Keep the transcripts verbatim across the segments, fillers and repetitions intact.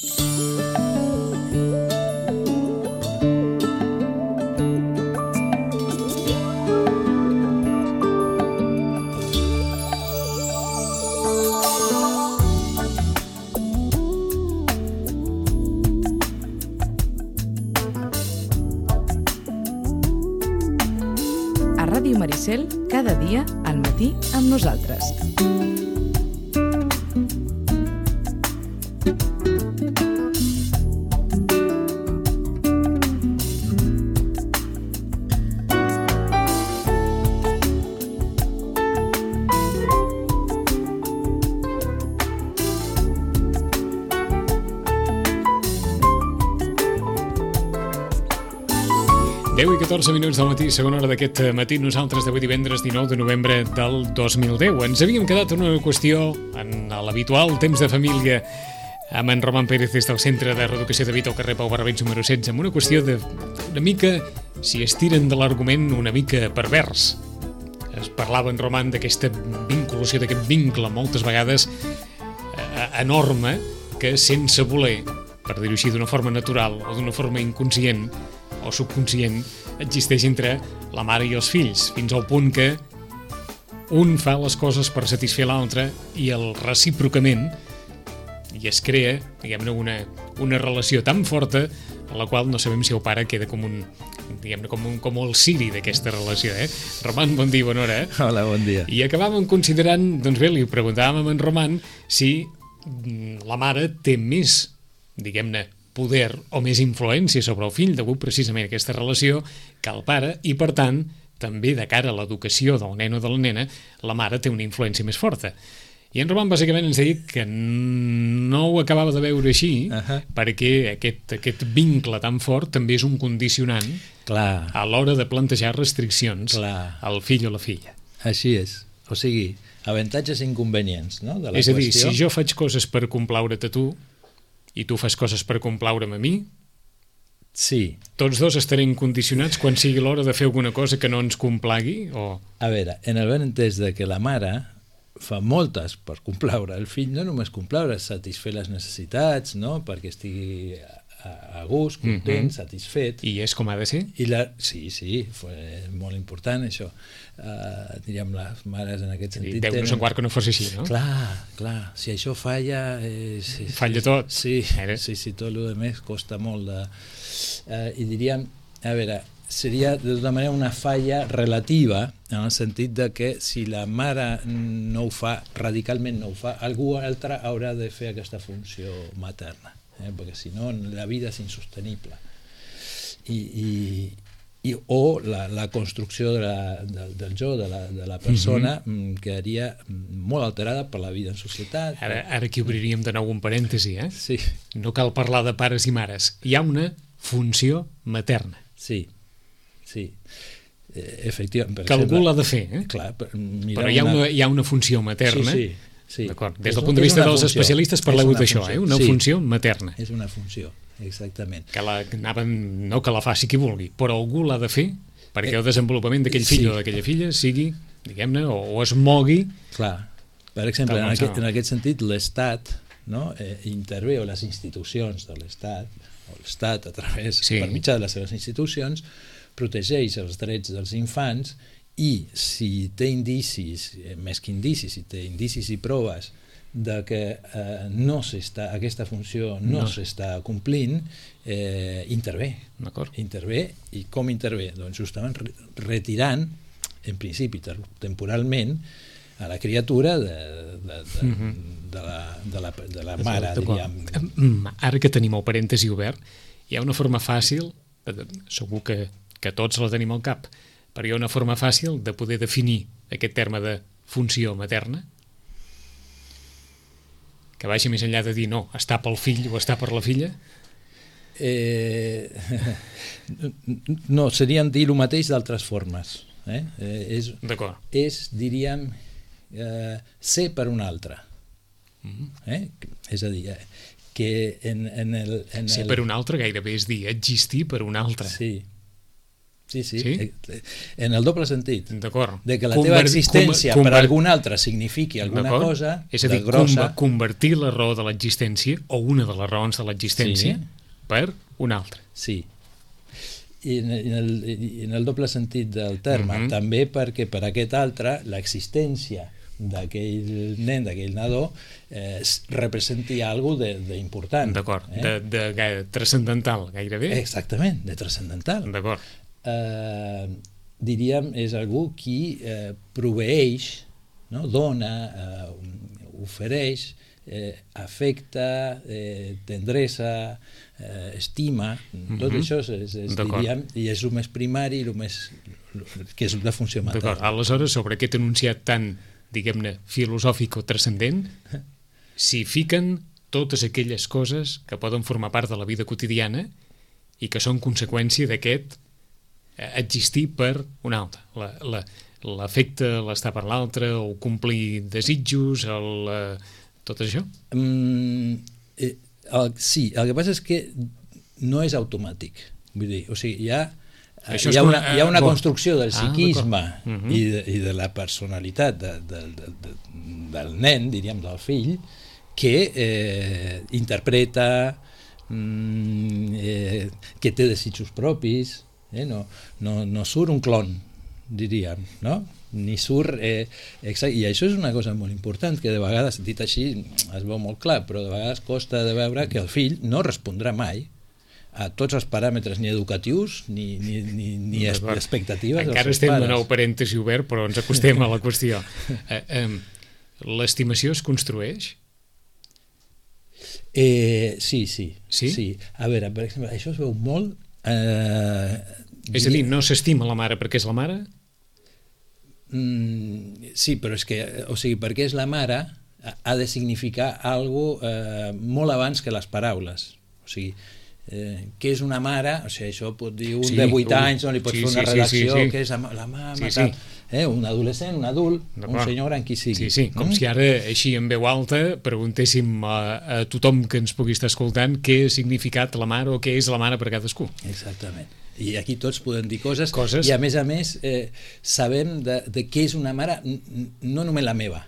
Ràdio Maricel, cada dia al matí amb nosaltres. deu i catorze minuts del matí, segona hora d'aquest matí, nosaltres d'avui divendres dinou de novembre del dos mil deu. Ens havíem quedat en una qüestió, en l'habitual temps de família, amb en Roman Pérez des del Centre de Reeducació de Vita al carrer Pau Barberins número setze, amb una qüestió de, una mica, si estiren de l'argument, una mica pervers. Es parlava en Roman d'aquesta vinculació, d'aquest vincle, moltes vegades eh, enorme, que sense voler, per dir-ho així, d'una forma natural o d'una forma inconscient o subconscient, existeix entre la mare i els fills, fins al punt que un fa les coses per satisfer l'altre i el recíprocament, i es crea, diguem-ne, una, una relació tan forta en la qual no sabem si el pare queda com un, diguem-ne, com, un, com el ciri d'aquesta relació, eh? Roman, bon dia, bona hora, eh? Hola, bon dia. I acabàvem considerant, doncs bé, li preguntàvem a en Roman si la mare té més, diguem-ne, poder o més influència sobre el fill degut precisament a aquesta relació que el pare, i per tant també de cara a l'educació del nen o de la nena la mare té una influència més forta. I en Roman bàsicament ens deia que no ho acabava de veure així, uh-huh. perquè aquest, aquest vincle tan fort també és un condicionant Clar. a l'hora de plantejar restriccions Clar. al fill o la filla. Així és, o sigui, avantatges i inconvenients, no? De la és a dir, qüestió. si jo faig coses per complaure't a tu i tu fas coses per complaure'm a mi, sí. Tots dos estarem condicionats quan sigui l'hora de fer alguna cosa que no ens complagui? O... A veure, en el ben entès de que la mare fa moltes per complaure el fill, no només complaure, satisfer les necessitats, no? Perquè estigui a, a gust, content, mm-hmm. satisfet. I és com ha de ser? I la... Sí, sí, és molt important això. Uh, diríem, les mares en aquest sentit... Déu no se'n guard que no fos així, no? Clar, clar, si això falla... És, és, falla tot. Sí, sí, sí, tot el més costa molt de... Uh, I diríem, a veure, seria de tota manera una falla relativa en el sentit de que si la mare no ho fa, radicalment no ho fa, algú altre haurà de fer aquesta funció materna, eh? Perquè si no la vida és insostenible. I... i I, o la, la construcció de la, de, del jo, de la, de la persona, mm-hmm. quedaria molt alterada per la vida en societat. Ara, ara aquí obriríem de nou un parèntesi, eh? Sí. No cal parlar de pares i mares. Hi ha una funció materna. Sí, sí. Eh, efectivament. Que algú l'ha de fer, eh? Clar, per, però hi ha una, hi ha una funció materna. Sí, sí. Sí. D'acord. Des del punt de vista dels funció. especialistes parleu d'això, eh? Una sí. funció materna. És una funció, exactament. Que la, anaven, no que la faci qui vulgui, però algú l'ha de fer perquè el desenvolupament d'aquell fill sí. o d'aquella filla sigui, diguem-ne, o, o es mogui. Clar. Per exemple, en aquest, en aquest sentit, l'Estat, no, eh, intervé, o les institucions de l'Estat, o l'Estat a través, sí. per mitjà de les seves institucions, protegeix els drets dels infants. I si té indicis, més que indicis, si té indicis i proves de que eh, no s'està, aquesta funció no, no. s'està complint, eh, intervé. Intervé. I com intervé? Doncs justament retirant, en principi temporalment, a la criatura de, de, de, mm-hmm. de, la, de, la, de la mare, diríem. Ara que tenim el parèntesi obert, hi ha una forma fàcil, segur que, que tots la tenim al cap, però hi ha una forma fàcil de poder definir aquest terme de funció materna que vagi més enllà de dir no, està pel fill o està per la filla? Eh, no, serien dir el mateix d'altres formes. Eh? Eh, és, D'acord. És, diríem, eh, ser per un altre. Eh? És a dir, eh, que en, en el... En ser el... per un altre gairebé és dir existir per un altre. Sí. Sí, sí, sí, en el doble sentit. D'acord. De que la teva Conver existència conver per algun altre signifiqui alguna cosa és a dir, grossa... convertir la raó de l'existència o una de les raons de l'existència sí. per una altra. Sí. I en el, en el doble sentit del terme, uh-huh. també perquè per aquest altre l'existència d'aquell nen, d'aquell nadó, eh, representi alguna cosa d'important. D'acord, eh? de, de, de transcendental, gairebé. Exactament, de transcendental. D'acord. Eh, diríem, és algú qui eh, proveeix, no? Dona, eh, ofereix, eh, afecta, eh, tendresa, eh, estima, mm-hmm. tot això és, és, diríem, i és el més primari, el més, que és la funció materna. D'acord, aleshores, sobre aquest enunciat tan, diguem-ne, filosòfic o transcendent, s'hi fiquen totes aquelles coses que poden formar part de la vida quotidiana i que són conseqüència d'aquest existir per un altre. L'afecte, l'estar per l'altre, o complir desitjos, el, tot això? Mm, eh, el, sí, el que passa és que no és automàtic. Vull dir, o sigui, hi ha, hi ha, una, hi ha una bon. construcció del psiquisme ah, uh-huh. i, de, i de la personalitat de, de, de, de, del nen, diríem, del fill, que eh, interpreta, mm, eh, que té desitjos propis, eh? no, no, no surt un clon, diríem, no? Ni surt... Eh, exacte, i això és una cosa molt important, que de vegades, dit així, es veu molt clar, però de vegades costa de veure que el fill no respondrà mai a tots els paràmetres ni educatius ni, ni, ni, ni expectatives. Encara estem de nou parèntesi obert, però ens acostem a la qüestió. Eh, eh, L'estimació es construeix? Eh, sí, sí, sí. Sí. A veure, per exemple, això es veu molt... Eh, és a dir, no s'estima la mare perquè és la mare? Mm, sí, però és que, o sigui, perquè és la mare ha de significar alguna cosa eh, molt abans que les paraules. O sigui, eh, què és una mare? O sigui, això pot dir un sí, de vuit anys, no li pots sí, fer una sí, redacció, sí, sí, sí. Què és la mama, sí, sí. Eh, un adolescent, un adult, un senyor gran, qui sigui. Sí, sí, com mm? si ara, així en veu alta, preguntéssim a, a tothom que ens pugui estar escoltant què ha significat la mare o què és la mare per cadascú. Exactament. I aquí tots podem dir coses, coses. I a més a més eh, sabem de, de què és una mare, no només la meva.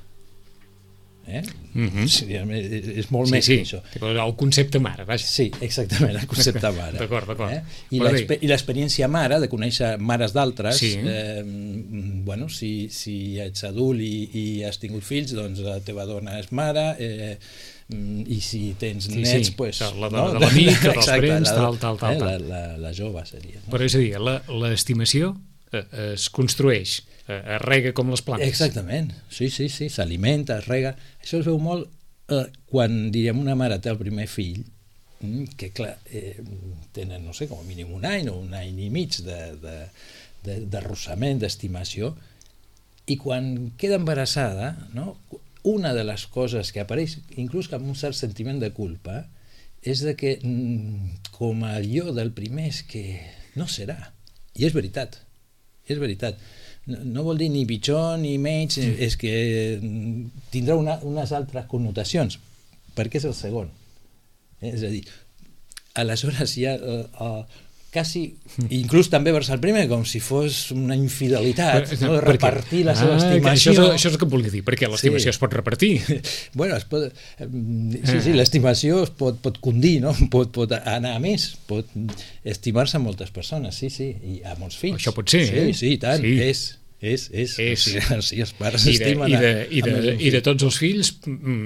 Eh? Mm-hmm. Sí, és molt sí, més sí. que això. El concepte mare, vaja. Sí, exactament, el concepte mare. D'acord, d'acord. Eh? I l'experiència mare, de conèixer mares d'altres, sí. eh, bueno, si, si ets adult i, i has tingut fills, doncs la teva dona és mare, eh, i si tens sí, nets, sí. pues, la no? de l'amic, dels parents, tal, tal, tal. Eh? La, la, la jove seria. No? Però és a dir, l'estimació eh, es construeix, eh, es rega com les plantes. Exactament, sí, sí, sí, s'alimenta, es rega. Això es veu molt eh, quan, diríem, una mare té el primer fill, que clar, eh, tenen, no sé, com a mínim un any o un any i mig de, de, de, d'arrossament, d'estimació, i quan queda embarassada, no?, una de les coses que apareix, inclús amb un cert sentiment de culpa, és de que com a jo del primer és que no serà. I és veritat, és veritat. No, no vol dir ni pitjor ni menys, sí. És que tindrà una, unes altres connotacions, perquè és el segon. Eh? És a dir, aleshores hi ha... Uh, uh, quasi, inclús també vers el primer, com si fos una infidelitat, però, no? Repartir la seva ah, estimació. Això és, això és el que em volia dir, perquè l'estimació sí. Es pot repartir. Bueno, es pot, sí, sí, l'estimació es pot, pot condir, no? Pot, pot anar a més, pot estimar-se a moltes persones, sí, sí, i a molts fills. Això pot ser, sí, eh? Sí, tant, sí. és, és, és. és. O sigui, sí, els pares I de, estimen i de, a, i de, a i de tots els fills,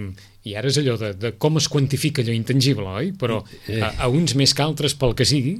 i ara és allò de, de com es quantifica allò intangible, oi? Però a, a uns més que altres, pel que sigui,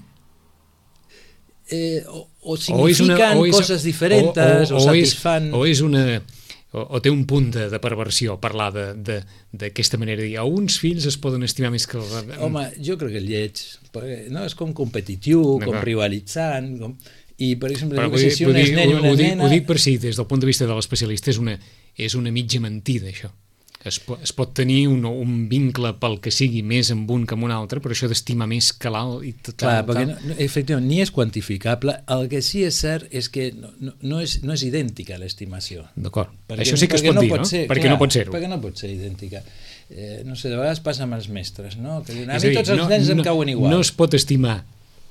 Eh, o, o signifiquen o una, o és, coses diferents o, o, o, o satisfan... És, o és una... O, o té un punt de, de perversió parlar d'aquesta manera de dir a uns fills es poden estimar més que... Home, jo crec que el lleig no? És com competitiu, com rivalitzant com... i per exemple però, dic, si un és nen i una ho, nena... Ho dic per si, des del punt de vista de l'especialista és una, és una mitja mentida això. Es, es pot tenir un, un vincle pel que sigui més amb un que amb un altre, però això d'estimar més que l'alt i tot. Clar, perquè no, efectivament ni és quantificable. El que sí és cert és que no, no, no, és, no és idèntica l'estimació. D'acord, això sí que es pot no dir, no? Ser, perquè clar, no pot ser-ho. Perquè no pot ser idèntica. Eh, no sé, de vegades passa amb els mestres, no? Que diuen, a mi tots els no, nens no, em cauen igual. No es pot estimar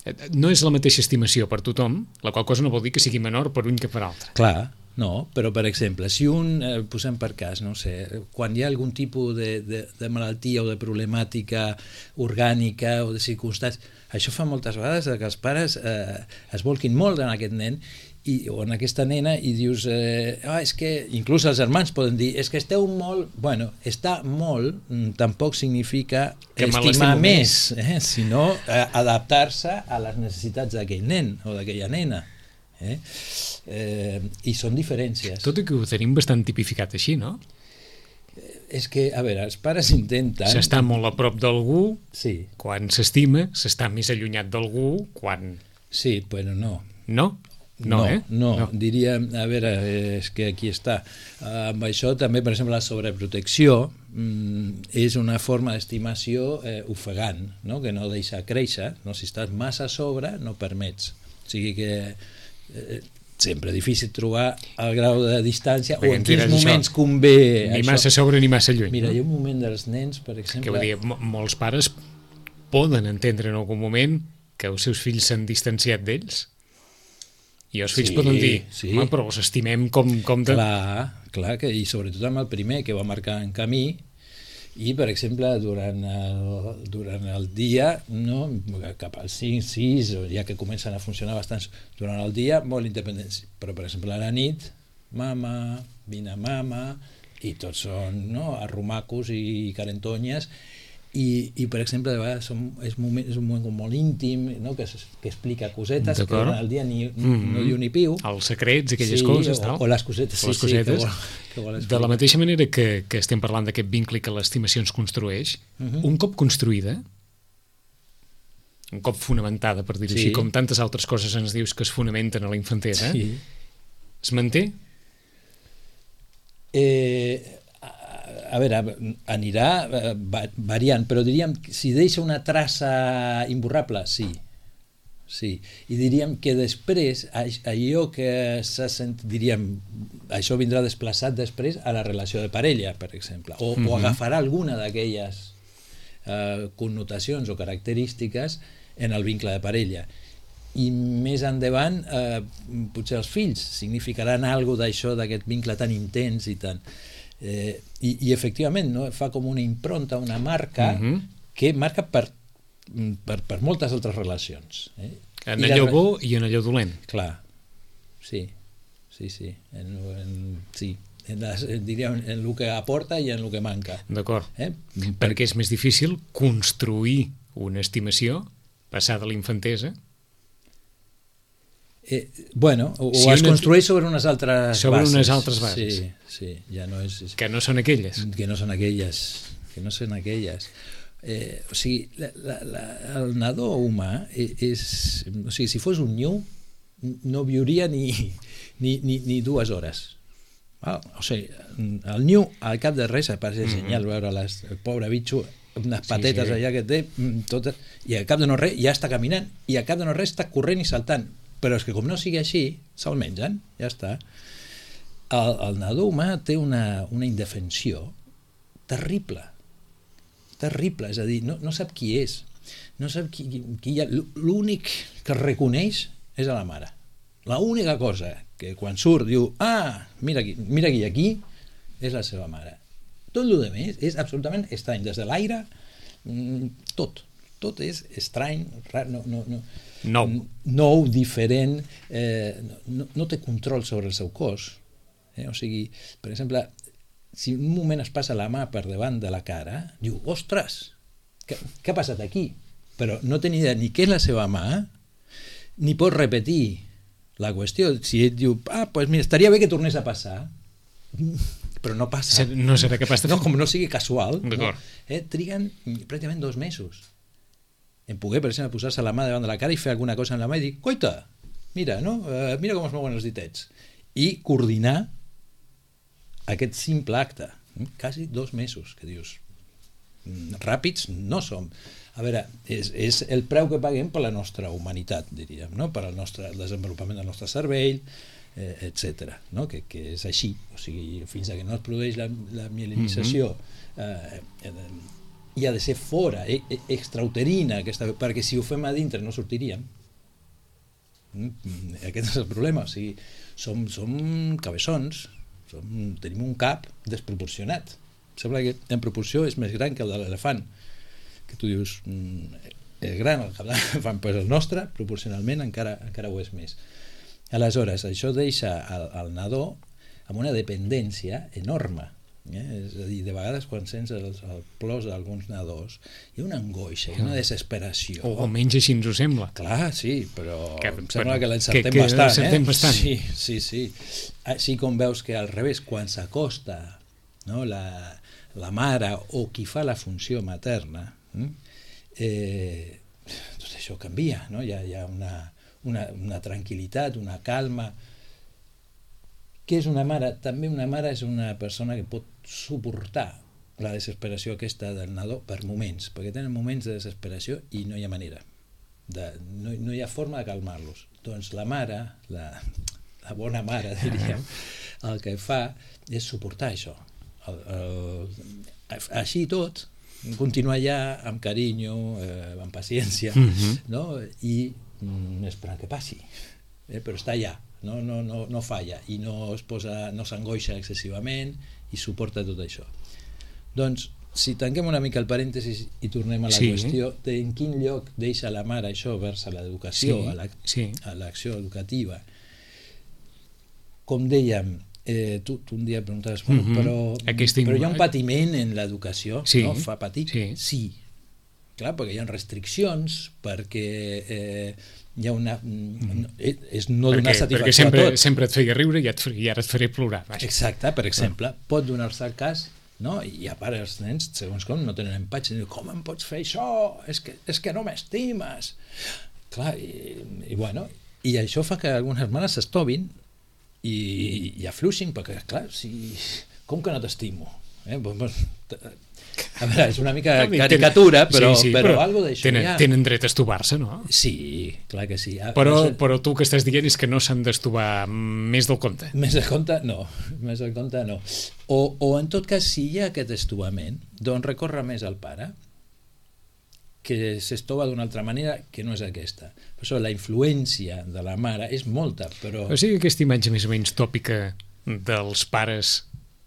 no és la mateixa estimació per tothom, la qual cosa no vol dir que sigui menor per un que per altre. Clar, no, però per exemple, si un, eh, posem per cas, no sé, quan hi ha algun tipus de, de, de malaltia o de problemàtica orgànica o de circumstàncies, això fa moltes vegades que els pares eh, es volquin molt en aquest nen i, o en aquesta nena i dius, eh, ah, és que, inclús els germans poden dir, és que esteu molt, bueno, estar molt tampoc significa que estimar més, eh, sinó eh, adaptar-se a les necessitats d'aquell nen o d'aquella nena. Eh? Eh, i són diferències. Tot i que ho tenim bastant tipificat així, no? És que, a veure, els pares intenten... S'està molt a prop d'algú sí. Quan s'estima, s'està més allunyat d'algú quan... Sí, però no. No? No, no, eh? no, no, diria, a veure, és que aquí està. Uh, amb això també, per exemple, la sobreprotecció um, és una forma d'estimació eh, ofegant, no? Que no deixa créixer, no? Si estàs massa a sobre no permets. O sigui que eh, sempre difícil trobar el grau de distància o en quins moments això, convé ni això. Massa a sobre ni massa lluny. Mira, no? hi ha un moment dels nens, per exemple... Que vull dir, molts pares poden entendre en algun moment que els seus fills s'han distanciat d'ells i els fills sí, poden dir, sí. Home, però els estimem com... com de... Clar, clar, que, i sobretot amb el primer que va marcar en camí i, per exemple, durant el, durant el dia, no, cap als cinc, sis, ja que comencen a funcionar bastants durant el dia, molt independents. Però, per exemple, a la nit, mama, vine mama, i tots són no, arrumacos i carentonyes, i, i per exemple, de vegades som, és, moment, és un moment molt íntim, no? que, que explica cosetes que durant el dia ni, mm-hmm. no diu ni piu. Els secrets, aquelles sí, coses. O, tal. o les cosetes. O les sí, cosetes. Sí, que vol, que vol de la mateixa manera que, que estem parlant d'aquest vincle que l'estimació ens construeix, mm-hmm. un cop construïda, un cop fonamentada, per dir-ho sí. així, com tantes altres coses ens dius que es fonamenten a la infantesa, sí. es manté? Eh... A veure, anirà variant, però diríem que si deixa una traça imborrable, sí. Sí. I diríem que després, allò que s'ha sentit, diríem, això vindrà desplaçat després a la relació de parella, per exemple, o, mm-hmm. o agafarà alguna d'aquelles eh, connotacions o característiques en el vincle de parella. I més endavant, eh, potser els fills significaran alguna d'això, d'aquest vincle tan intens i tan... Eh, i, i efectivament no? Fa com una impronta, una marca mm-hmm. que marca per, per, per moltes altres relacions, eh? En I allò la... bo i en allò dolent. Clar, sí, sí, sí, en, en, sí. En, les, diríem, en el que aporta i en el que manca. D'acord, eh? Perquè és més difícil construir una estimació passada la infantesa. Eh, bueno, o, si o es una... construeix sobre unes altres sobre bases. Sobre unes altres bases. Sí, sí, ja no és, és... Que no són aquelles. Que no són aquelles. Que no són aquelles. Eh, o sigui, la, la, la, el nadó humà és... O sigui, si fos un niu, no viuria ni, ni, ni, ni dues hores. Ah, o sigui, el niu, al cap de res, parece mm-hmm. genial veure les, el pobre bitxo, unes patetes sí, sí. allà que té, totes, i al cap de no res ja està caminant, i al cap de no res està corrent i saltant. Però és que com no sigui així, se'l mengen, ja està. El, el nadó humà té una, una indefensió terrible, terrible, és a dir, no, no sap qui és, no sap qui, qui hi ha, l'únic que reconeix és a la mare. L'única cosa que quan surt diu, ah, mira qui, mira qui hi ha aquí, és la seva mare. Tot el que més és absolutament estrany, des de l'aire, tot, tot és estrany, rar, no, no, no, nou, nou diferent, eh, no, no té control sobre el seu cos. Eh? O sigui, per exemple, si un moment es passa la mà per davant de la cara, diu, ostres, què, què ha passat aquí? Però no té ni idea ni què és la seva mà, ni pot repetir la qüestió. Si ell diu, ah, pues mira, estaria bé que tornés a passar, però no passa. No serà capaç de fer. No, com no sigui casual, no? Eh, triguen pràcticament dos mesos en poder, per exemple, posar-se la mà davant de la cara i fer alguna cosa en la mà i dir, coita, mira, no? Uh, mira com es mouen els ditets. I coordinar aquest simple acte. Quasi dos mesos, que dius, ràpids no som. A veure, és, és el preu que paguem per la nostra humanitat, diríem, no? Per al nostre el desenvolupament del nostre cervell, eh, etcètera, no? Que, que és així. O sigui, fins que no es produeix la, la mielinització mm-hmm. eh, i ha de ser fora, e, e, extrauterina, aquesta, perquè si ho fem a dintre no sortiríem. Mm, aquest és el problema, o sigui, som, som cabeçons, som, tenim un cap desproporcionat. Sembla que en proporció és més gran que el de l'elefant, que tu dius, mm, és gran el cap de l'elefant, però el nostre, proporcionalment, encara, encara ho és més. Aleshores, això deixa al, al nadó amb una dependència enorme. Eh? És a dir, de vegades quan sents els, el plors d'alguns nadons hi ha una angoixa, hi ha una desesperació, o, o menys així ens ho sembla. Clar, sí, però que, em sembla bueno, que l'encertem que, que bastant, l'encertem eh? bastant. Sí, sí, sí. Així com veus que al revés, quan s'acosta, no, la, la mare o qui fa la funció materna, eh, tot això canvia, no? Hi ha, hi ha una, una, una tranquil·litat, una calma. Què és una mare? També una mare és una persona que pot suportar la desesperació aquesta del nadó per moments, perquè tenen moments de desesperació i no hi ha manera, de, no, no hi ha forma de calmar-los. Doncs la mare, la, la bona mare, diríem, el que fa és suportar això. El, el, així tot, continuar ja amb carinyo, eh, amb paciència, mm-hmm. no? I mm, esperant que passi, eh? Però està allà. No, no, no, no falla i no es posa, no s'angoixa excessivament i suporta tot això. Doncs, si tanquem una mica el parèntesis i tornem a la sí. qüestió de en quin lloc deixa la mare això vers a l'educació, sí. a, la, sí. a l'acció educativa. Com dèiem, eh, tu, tu un dia preguntaves, bueno, mm-hmm. però, però hi ha un patiment en l'educació, sí. no? Fa patir? Sí. sí. Clar, perquè hi ha restriccions, perquè... Eh, hi ha una... No, és no donar perquè, satisfacció perquè sempre, a tot. sempre et feia riure i, et, i ara et faré plorar. Vaja. Exacte, per exemple, ah. pot donar-se el cas, no? I a part els nens, segons com, no tenen empatx, i diuen, com em pots fer això? És que, és que no m'estimes. Clar, i, i bueno, i això fa que algunes mares s'estovin i, i afluixin, perquè clar, si, com que no t'estimo? Eh? A veure, és una mica caricatura, però, sí, sí, però, però algo d'això tenen, ja... Tenen dret a estovar-se, no? Sí, clar que sí. Però, però tu el que estàs dient és que no s'han d'estovar més del compte. Més del compte, no. Més del compte, no. O, o en tot cas, si hi ha aquest estovament, doncs recorre més al pare, que s'estova d'una altra manera que no és aquesta. Per això la influència de la mare és molta, però... O sigui, aquesta imatge més o menys tòpica dels pares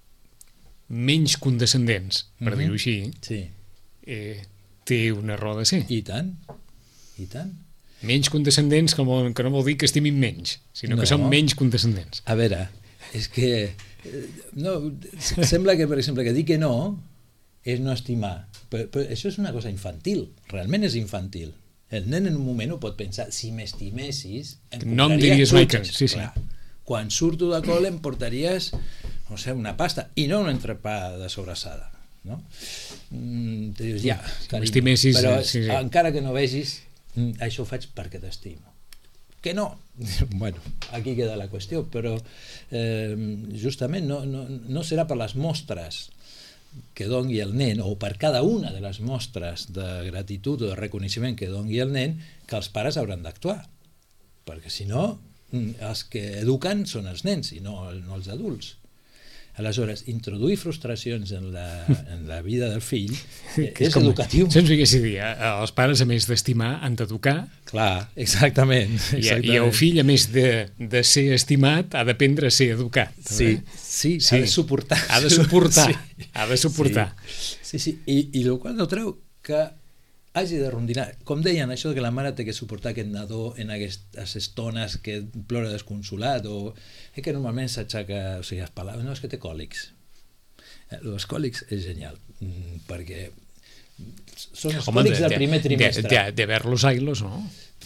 menys condescendents, per mm-hmm. dir-ho així, sí. eh, té una raó de ser. I tant, i tant. Menys condescendents que, vol, que no vol dir que estimin menys, sinó no. que són menys condescendents. A veure, és que no, sembla que, per exemple, que dir que no és no estimar, però, però això és una cosa infantil, realment és infantil. El nen en un moment ho pot pensar, si m'estimessis em no em diries mai que... Sí, sí. Clar, quan surto de col·le em portaries, no sé, una pasta i no un entrepà de sobrassada, no? Mm, te dius, ja, carinyo, però sí, sí. encara que no vegis, això ho faig perquè t'estimo. Que no? Bueno, aquí queda la qüestió, però eh, justament no, no, no serà per les mostres que doni el nen, o per cada una de les mostres de gratitud o de reconeixement que doni el nen, que els pares hauran d'actuar, perquè si no els que eduquen són els nens i no, no els adults. Aleshores, introduir frustracions en la, en la vida del fill és com, educatiu. Sense que sigui, els pares, a més d'estimar, han d'educar. Clar, exactament. exactament. I, I el fill, a més de, de ser estimat, ha d'aprendre a ser educat. Sí, sí, sí, ha de suportar. Ha de suportar. Sí. Ha de suportar. Sí, sí, sí. I, i el qual no treu que hagi de rondinar. Com deien, això que la mare té que suportar aquest nadó en aquestes estones que plora desconsolat, o eh, que normalment s'aixeca, o sigui, es parla, no, és que té còlics. Eh, els còlics és genial, perquè són els Home, còlics de, del primer trimestre. De, de, de ver los ailos, no?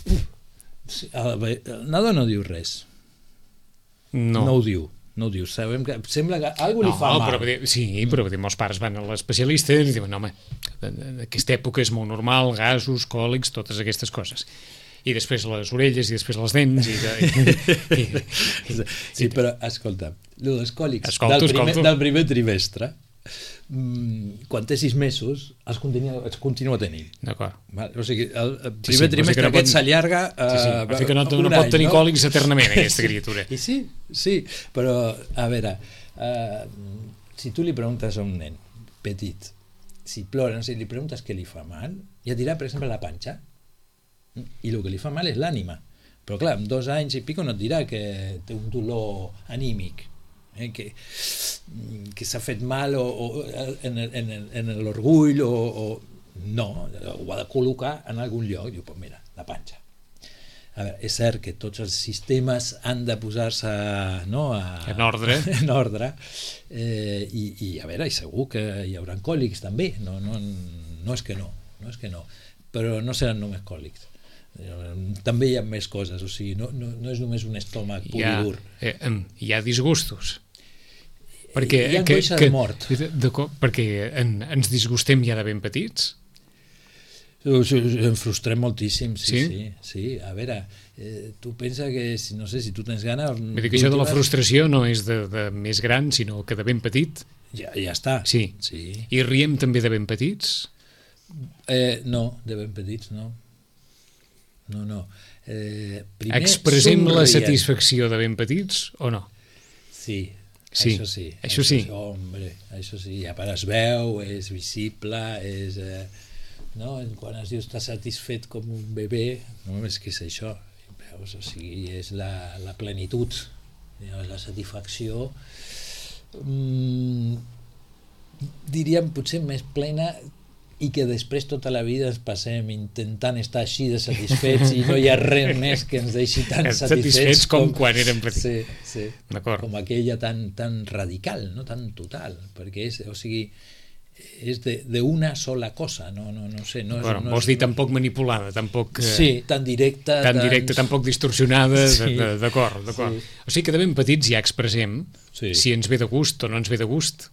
El, el nadó no diu res. No. No ho diu. No ho dius, sabem que sembla que algú li no, fa mal. Però, sí, però molts pares van a l'especialista i diuen, no, home, en aquesta època és molt normal, gasos, còlics, totes aquestes coses. I després les orelles i després les dents. I, i, i, i, sí, però escolta, els còlics escolto, del, primer, escolto. del primer trimestre, quan té sis mesos els continua, els continua tenint. D'acord. O sigui, el, el primer sí, sí, trimestre no aquest pot... s'allarga uh, sí, sí. O sigui que no, no pot any, tenir no? còlics eternament, aquesta sí, criatura. I sí, sí, però a veure, uh, si tu li preguntes a un nen petit si plora, si li preguntes què li fa mal, ja dirà, per exemple, la panxa. I el que li fa mal és l'ànima. Però clar, amb dos anys i pico no et dirà que té un dolor anímic, eh? que, que s'ha fet mal o, o en, en, en l'orgull o, o... no, ho ha de col·locar en algun lloc. Diu, pues mira, la panxa. A veure, és cert que tots els sistemes han de posar-se, no, a, en ordre, en ordre eh, i, i a veure, i segur que hi haurà còlics també, no, no, no és que no, no és que no, però no seran només còlics. També hi ha més coses, o sigui, no, no, no és només un estómac pur i dur. Eh, hi ha disgustos. Perquè, hi ha que, angoixa que, de mort. De, de, perquè en, ens disgustem ja de ben petits? Em frustrem moltíssim, sí, sí, sí, sí. A veure, eh, tu pensa que, si, no sé, si tu tens gana... Vull dir que això de la frustració no és de, de més gran, sinó que de ben petit. Ja, ja està. Sí. sí. I riem també de ben petits? Eh, no, de ben petits no. No, no. Eh, primer Expressem somrient. la satisfacció de ben petits o no? Sí, sí. això sí. Això, això sí. sí. Hombre, això sí, ja per es veu, és visible, és... Eh, no? Quan es diu està satisfet com un bebè, no, és que és això. Veus? O sigui, és la, la plenitud, és la satisfacció, mm, diríem potser més plena, i que després tota la vida ens passem intentant estar així de satisfets i no hi ha res més que ens deixi tan satisfets, satisfets com, com quan érem petits. Sí, sí. D'acord. Com aquella tan, tan radical, no? Tan total, perquè és, o sigui, és d'una sola cosa, no, no, no sé. No és, bueno, no vols és, dir tampoc manipulada, tampoc... Eh, sí, tan directa. Tan directa, tan poc distorsionada, sí. D'acord, d'acord. Sí. O sigui que de ben petits ja expressem sí. si ens ve de gust o no ens ve de gust.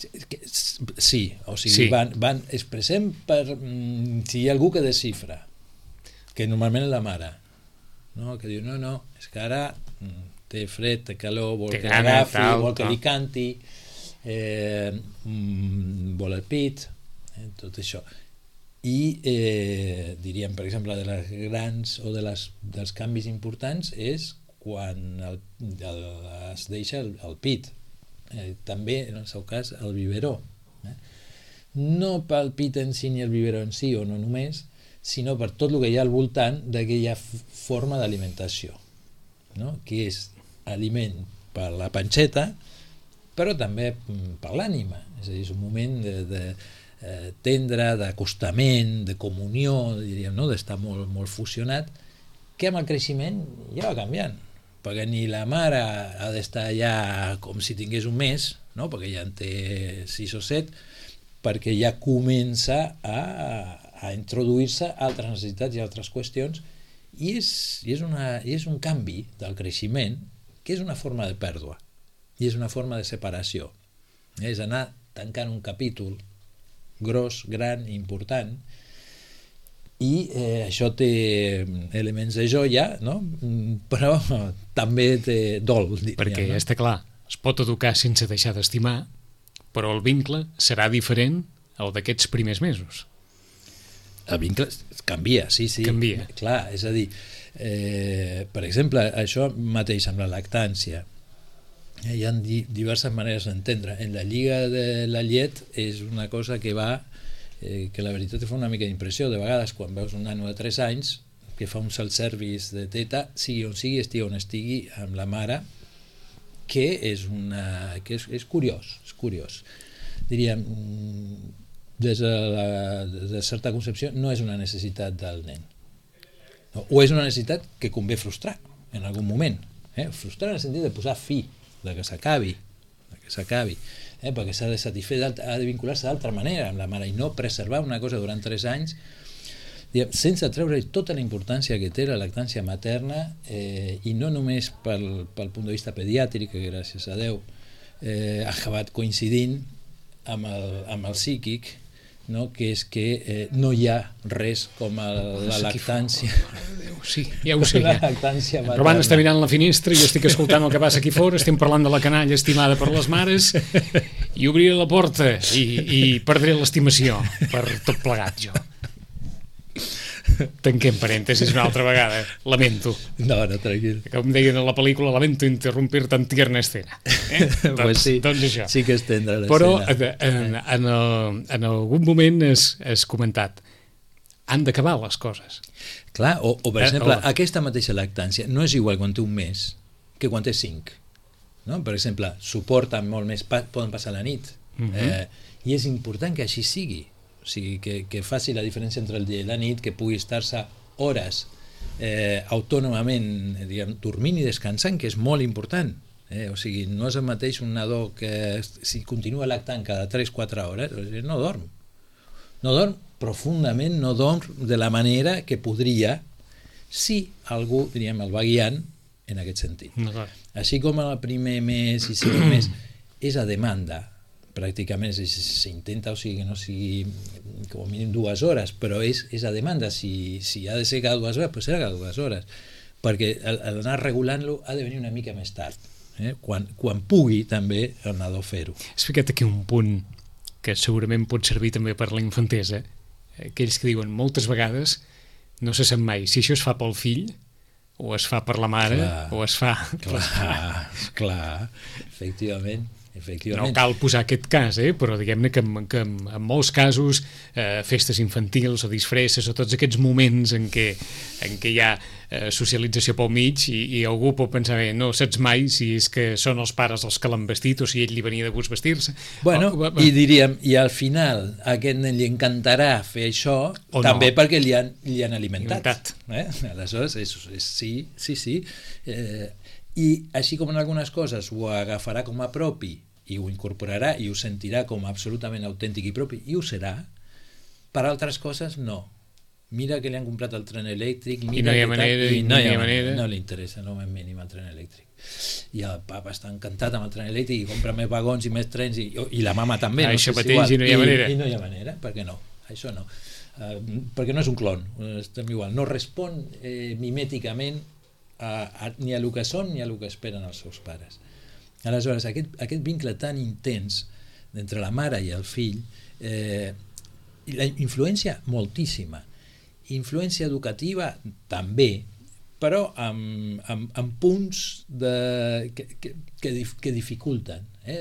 Sí, o sigui, sí. van, van expressem per mm, si hi ha algú que desxifra, que normalment és la mare, no? Que diu, no, no, és que ara mm, té fred, té calor, vol té que l'agafi, vol que li canti, eh, mm, vol el pit, eh, tot això. I eh, diríem, per exemple, de les grans o de les, dels canvis importants és quan el, el, es deixa el, el pit. Eh, també, en el seu cas, el biberó. Eh? No pel pit en si ni el biberó en si, o no només, sinó per tot el que hi ha al voltant d'aquella forma d'alimentació, no? Que és aliment per la panxeta, però també per l'ànima. És a dir, és un moment de, de eh, tendre, d'acostament, de comunió, diríem, no? D'estar molt, molt fusionat, que amb el creixement ja va canviant. Perquè ni la mare ha d'estar allà com si tingués un mes, no? Perquè ja en té sis o set, perquè ja comença a, a introduir-se altres necessitats i altres qüestions, i és, i, és una, i és un canvi del creixement que és una forma de pèrdua, i és una forma de separació. És anar tancant un capítol gros, gran, important, i eh, això té elements de joia, no? Però també té dol, diríem, perquè no? està clar, es pot educar sense deixar d'estimar, però el vincle serà diferent al d'aquests primers mesos. El vincle canvia, sí, sí. Canvia. Clar, és a dir, eh, per exemple, això mateix amb la lactància. Hi ha diverses maneres d'entendre. En la lliga de la llet és una cosa que va Eh, que la veritat fa una mica d'impressió de vegades quan veus un nano de tres anys que fa un self-service de teta, sigui on sigui, estigui on estigui, amb la mare, que és una que és, és curiós, és curiós. Diríem, des de, la, des de certa concepció no és una necessitat del nen, no, o és una necessitat que convé frustrar en algun moment, eh? Frustrar en el sentit de posar fi, de que s'acabi, de que s'acabi. Eh, perquè s'ha de satisfer, ha de vincular-se d'altra manera amb la mare i no preservar una cosa durant tres anys, diguem, sense treure tota la importància que té la lactància materna, eh, i no només pel, pel punt de vista pediàtric, que gràcies a Déu eh, ha acabat coincidint amb el, amb el psíquic, no? Que és que eh, no hi ha res com el, la lactància. Sí, ja ho sé. La lactància materna. Roman està mirant la finestra i jo estic escoltant el que passa aquí fora, estem parlant de la canalla estimada per les mares, i obriré la porta i, i perdré l'estimació per tot plegat, jo. Tanquem parèntesis una altra vegada. Lamento. No, no, tranquil. Com deien a la pel·lícula, lamento interrompir tan tierna escena. Eh? doncs, pues sí, doncs això. Sí que és tendra l'escena. Però en, en, el, en algun moment has, has comentat han d'acabar les coses. Clar, o, o per eh, exemple, o... aquesta mateixa lactància no és igual quan té un mes que quan té cinc. No? Per exemple, suporten molt més, pa, poden passar la nit. Uh-huh. eh, I és important que així sigui. O sigui, que, que faci la diferència entre el dia i la nit, que pugui estar-se hores eh, autònomament, diguem, dormint i descansant, que és molt important. Eh? O sigui, no és el mateix un nadó que si continua lactant cada tres a quatre hores, no dorm. No dorm profundament, no dorm de la manera que podria si algú, diríem, el va guiant en aquest sentit. No, així com el primer mes i segon mes és a demanda, pràcticament s'intenta, o sigui, que no sigui com a mínim dues hores, però és, és a demanda. Si, si ha de ser cada dues hores, doncs serà cada dues hores, perquè anar regulant-lo ha de venir una mica més tard, eh? quan, quan pugui també el nadó fer-ho. Has ficat aquí un punt que segurament pot servir també per la infantesa, aquells que diuen moltes vegades no se sap mai si això es fa pel fill o es fa per la mare, clar, o es fa... Clar, clar, efectivament. No cal posar aquest cas, eh? Però diguem-ne que, en, que en, en molts casos eh, festes infantils o disfresses o tots aquests moments en què, en què hi ha eh, socialització pel mig i, i algú pot pensar, bé, no saps mai si és que són els pares els que l'han vestit o si ell li venia de gust vestir-se. Bueno, o, i diríem, i al final a aquest nen li encantarà fer això o també no, perquè li han, li han alimentat. alimentat. Eh? Aleshores, és, és, sí, sí, sí. Eh, I així com en algunes coses ho agafarà com a propi i ho incorporarà i ho sentirà com absolutament autèntic i propi, i ho serà, per altres coses no. Mira que li han comprat el tren elèctric, mira i no hi ha que manera, tal, i no, no hi ha manera. manera. No li interessa, no m'en mínim el tren elèctric. I el papa està encantat amb el tren elèctric i compra més vagons i més trens, i, i la mama també. Ah, no això sé mateix si i no hi ha manera. I, I no hi ha manera, per què no? Això no. Uh, perquè no és un clon, estem igual. No respon eh, mimèticament a, a, ni a el que són ni a el que esperen els seus pares. Aleshores, aquest, aquest vincle tan intens entre la mare i el fill, eh, la influència moltíssima, influència educativa també, però amb, amb, amb punts de, que, que, que, que dificulten. Eh?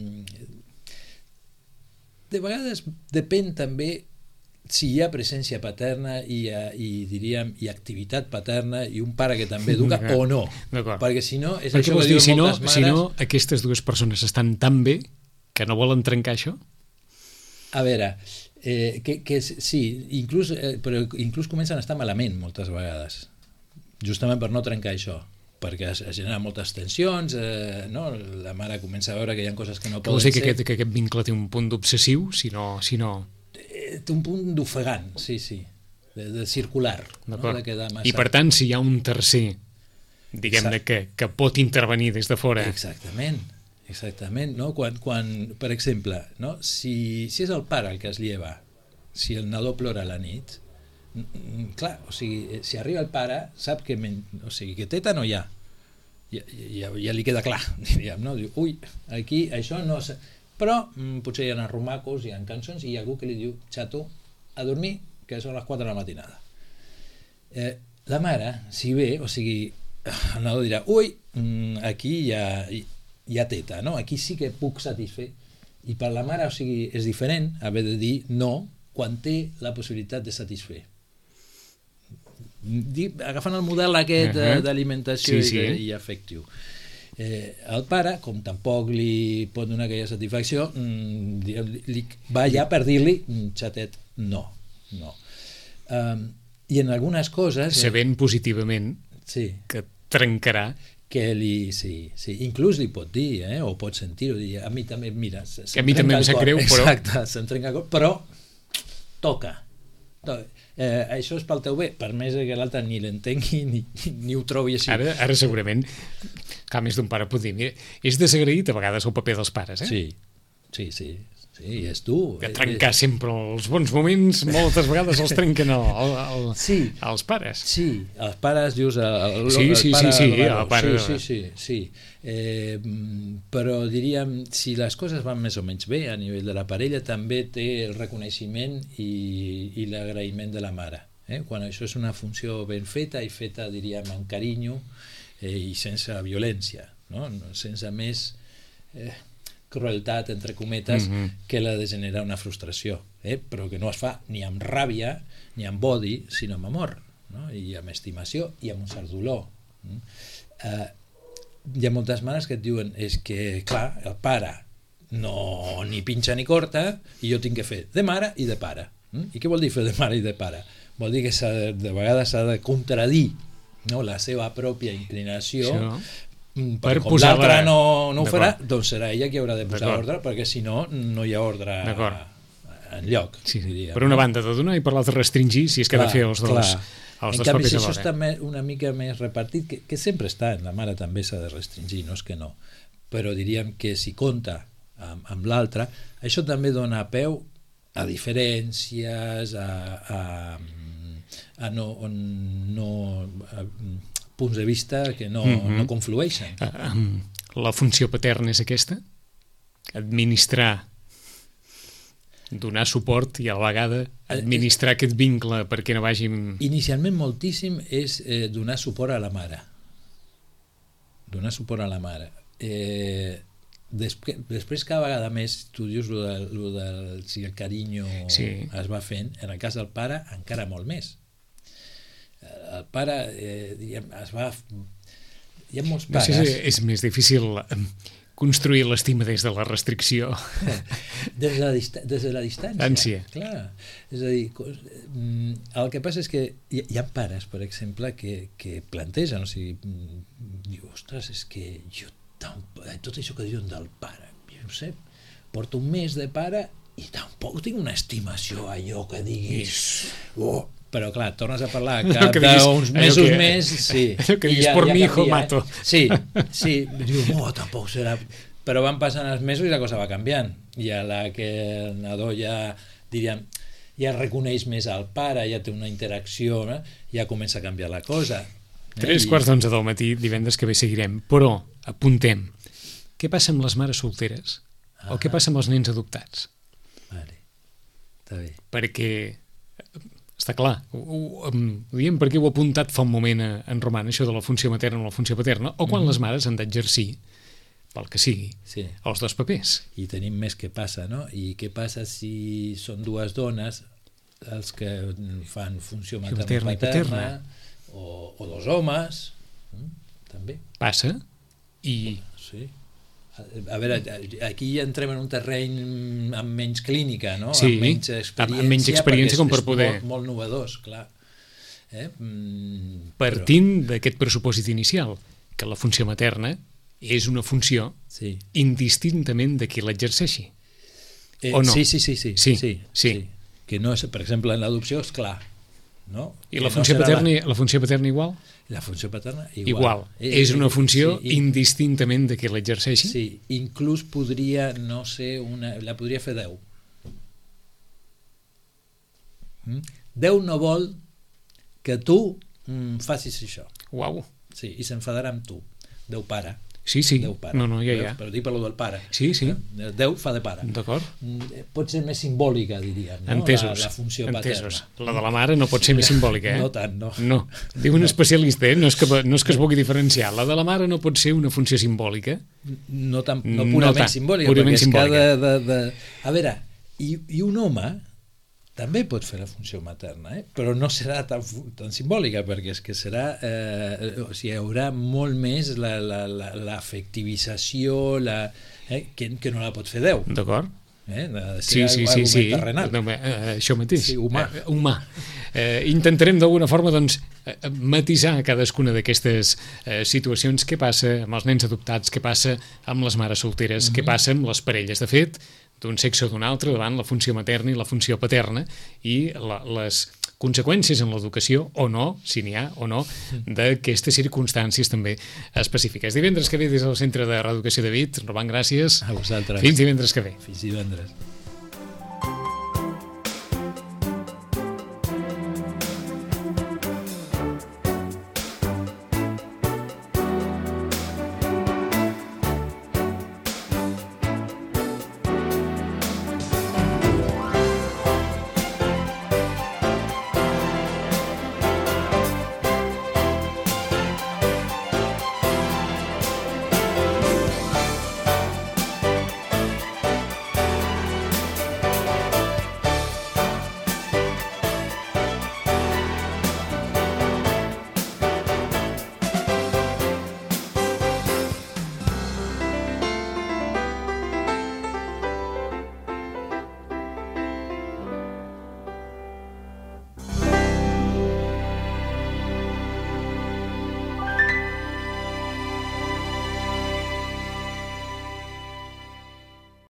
De vegades depèn també si hi ha presència paterna i, i diríem i activitat paterna i un pare que també educa o no, perquè si no és perquè això que diuen si no, moltes mares. Si no, aquestes dues persones estan tan bé que no volen trencar això? A veure, eh, que, que sí, inclús, eh, però inclús comencen a estar malament moltes vegades, justament per no trencar això, perquè es, es generen moltes tensions, eh, no? La mare comença a veure que hi ha coses que no que poden ser. ser. Que aquest, que aquest vincle té un punt d'obsessiu, si no... Si no... Té un punt d'ofegant, sí, sí, de, de circular, no? De quedar massa... I per tant, si hi ha un tercer, diguem-ne, que, que pot intervenir des de fora... Exactament, exactament, no? Quan, quan, per exemple, no? si, si és el pare el que es lleva, si el nadó plora a la nit, clar, o sigui, si arriba el pare, sap que, men... o sigui, que teta no hi ha, ja, ja, ja li queda clar, diríem, no? Diu, ui, aquí això no... Però mm, potser hi ha arrumacos, hi ha cançons i hi ha algú que li diu, xato, a dormir, que són les quatre de la matinada. Eh, la mare, si ve, o sigui, el nadó dirà, ui, mm, aquí hi ha, hi ha teta, no? Aquí sí que puc satisfer. I per la mare, o sigui, és diferent haver de dir no quan té la possibilitat de satisfer. Agafant el model aquest uh-huh. d'alimentació sí, sí. i, i afectiu. Eh, el pare, com tampoc li pot donar aquella satisfacció, li, li va allà per dir-li xatet, no, no. Um, i en algunes coses... Sabent eh, positivament sí. que trencarà. Que li, sí, sí, inclús li pot dir, eh, o pot sentir-ho, dir, a mi també, mira... Que a mi també em sap greu, però... Exacte, se'm trenca el cor, però toca. Eh, això és pel teu bé, per més que l'altre ni l'entengui ni, ni ho trobi així. Ara, ara segurament, clar, més d'un pare pot dir, mira, és desagraït a vegades el paper dels pares, eh? Sí, sí, sí, sí, és dur. Que trencar és... sempre els bons moments, moltes vegades els trenquen el, el, el, sí. els pares. Sí, els pares, dius... El, el, sí, sí, el pare, sí, sí, el, el pare... Sí, sí, sí, sí. Eh, però diríem, si les coses van més o menys bé a nivell de la parella, també té el reconeixement i, i l'agraïment de la mare. Eh? Quan això és una funció ben feta i feta, diríem, amb carinyo eh, i sense violència, no? Sense més eh, crueltat, entre cometes, mm-hmm. que la de generar una frustració, eh? Però que no es fa ni amb ràbia ni amb odi, sinó amb amor, no? I amb estimació i amb un cert dolor. Mm? Eh, hi ha moltes mares que et diuen és que, clar, el pare no ni pinxa ni corta i jo tinc que fer de mare i de pare. Mm? I què vol dir fer de mare i de pare? Vol dir que de, de vegades s'ha de contradir, no? La seva pròpia inclinació, sí, per com l'altre no, no ho farà, doncs serà ella qui haurà de posar ordre, perquè si no, no hi ha ordre en lloc. Sí, diria, per una no? banda de donar i per l'altra restringir, si és que ha de fer els dos, els en dos canvi, papers si alhora. Això està una mica més repartit, que, que sempre està, en la mare també s'ha de restringir, no és que no, però diríem que si compta amb, amb l'altre, això també dona peu a diferències, a, a, a, no, no, a punts de vista que no, mm-hmm. no conflueixen. La funció paterna és aquesta? Administrar, donar suport i a la vegada administrar aquest vincle perquè no vagi... Inicialment moltíssim és eh, donar suport a la mare. Donar suport a la mare. Eh, després, després cada vegada més, tu dius lo de, lo del, si el carinyo sí. es va fent, en el cas del pare encara molt més. El pare eh, diguem, es va... Hi ha molts pares... No sé si és més difícil construir l'estima des de la restricció. Des de la, dista des de la distància. Ànsia. Clar. És a dir, el que passa és que hi, hi ha pares, per exemple, que, que plantegen, o sigui, diu, ostres, és que jo tot això que diuen del pare, jo no sé, porto un mes de pare i tampoc tinc una estimació allò que diguis... Oh, però clar, tornes a parlar cap d'uns mesos que, més, sí. Allò que dius, ja, por ja mi hijo mato. Sí, sí, diu, no, tampoc serà... Però van passant els mesos i la cosa va canviant. I a la que el nadó ja, diríem, ja reconeix més al pare, ja té una interacció, no? Ja comença a canviar la cosa. Tres I... quarts d'onze del matí, divendres que ve seguirem. Però, apuntem, què passa amb les mares solteres? Ah. O què passa amb els nens adoptats? Vale, està bé. Perquè... Està clar, ho, ho, ho diem perquè ho he apuntat fa un moment a, en Roman, això de la funció materna o la funció paterna, o quan mm-hmm. les mares han d'exercir, pel que sigui, sí. els dos papers. I tenim més què passa, no? I què passa si són dues dones els que fan funció materna, materna i paterna, o, o dos homes, mm? també. Passa, i... Sí. A veure, aquí ja entrem en un terreny amb menys clínica, no? Sí, amb menys experiència, amb menys experiència com per poder... És molt, molt novedós, clar. Eh? Mm, Partint però... d'aquest pressupòsit inicial, que la funció materna és una funció sí. indistintament de qui l'exerceixi. Eh, o no? Sí, sí, sí. sí, sí, sí, sí. sí. Que no és, per exemple, en l'adopció és clar. No? I la funció, no paterna, la... la funció paterna igual? La funció paterna igual. Igual. Eh, és una funció sí, indistintament de qui l'exerceixi? Sí, inclús podria no ser una... La podria fer Déu. Mm? Déu no vol que tu mm, facis això. Uau. Sí, i s'enfadarà amb tu. Déu pare. Sí, sí. Déu pare. No, no, ja, ja. Però dic per lo del pare. Sí, sí. Eh? Déu fa de pare. D'acord. Pot ser més simbòlica, diríem, no? Entesos. La, la funció Entesos. paterna. La de la mare no pot ser més simbòlica, eh? No tant, no. No. Diu un especialista, eh? No és que, no és que es vulgui diferenciar. La de la mare no pot ser una funció simbòlica. No, tan, no purament no simbòlica, purament perquè simbòlica. és cada... De, de... A veure, i, i un home també pot fer la funció materna, eh? Però no serà tan, tan simbòlica, perquè és que serà, eh, o sigui, hi haurà molt més l'afectivització, la, la, eh, que, que no la pot fer Déu. D'acord. Eh? Sí, sí, sí, sí. Terrenal. No, eh, això mateix. Sí, humà. Eh, humà. Eh, intentarem d'alguna forma doncs, eh, matisar cadascuna d'aquestes eh, situacions. Què passa amb els nens adoptats, què passa amb les mares solteres, mm-hmm. què passa amb les parelles, de fet, d'un sexe o d'un altre davant la funció materna i la funció paterna i la, les conseqüències en l'educació o no, si n'hi ha o no, d'aquestes circumstàncies també específiques. Divendres que ve des del Centre de Reeducació de Vic, Roman, gràcies. A vosaltres. Fins divendres que ve. Fins divendres.